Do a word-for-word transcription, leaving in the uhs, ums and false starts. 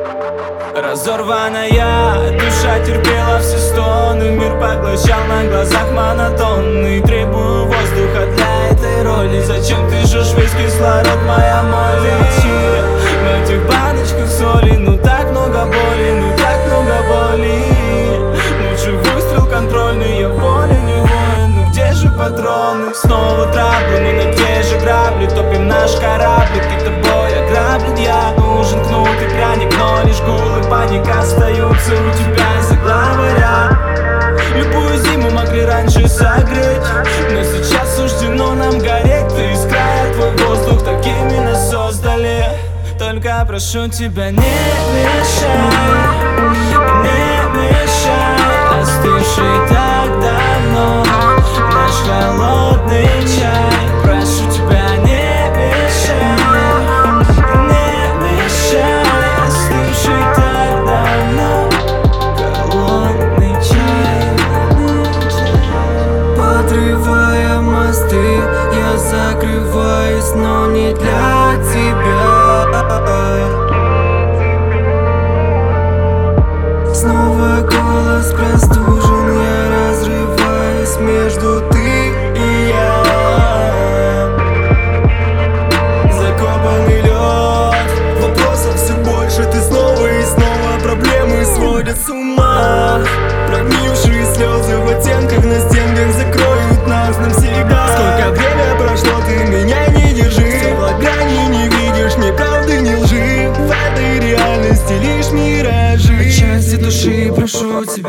Разорванная душа терпела все стоны, мир поглощал на глазах монотонный. Требую воздуха для этой роли. Зачем ты жжешь весь кислород, моя молли? В этих баночках соли, ну так много боли, ну так много боли. Лучше выстрел контрольный, я волен не воин, ну где же патроны? Снова траблы, мы на те же грабли, топим наш корабль, китобой ограблен я. Нужен кнут и пряник, но лишь гул и паника остаются у тебя из-за главаря. Любую зиму могли раньше согреть, но сейчас суждено нам гореть. Ты из края, твой воздух такими нас создали. Только прошу тебя, не мешай, не мешай, остывший так давно наш холодный чай. Прошу тебя, не мешай, не мешай, остывший так давно холодный чай. Подрывая мосты, я закрываюсь, но не для тебя. Снова голос простужен, я разрываюсь между ты и я. Закопанный лед, вопросов все больше, ты снова и снова. Проблемы сводят с ума. Прогнившие слезы в оттенках на стенках закроют нас навсегда. Сколько время прошло, ты меня не держи. Стекла грани не видишь, ни правды, ни лжи. В этой реальности лишь миражи. От части души прошу тебя,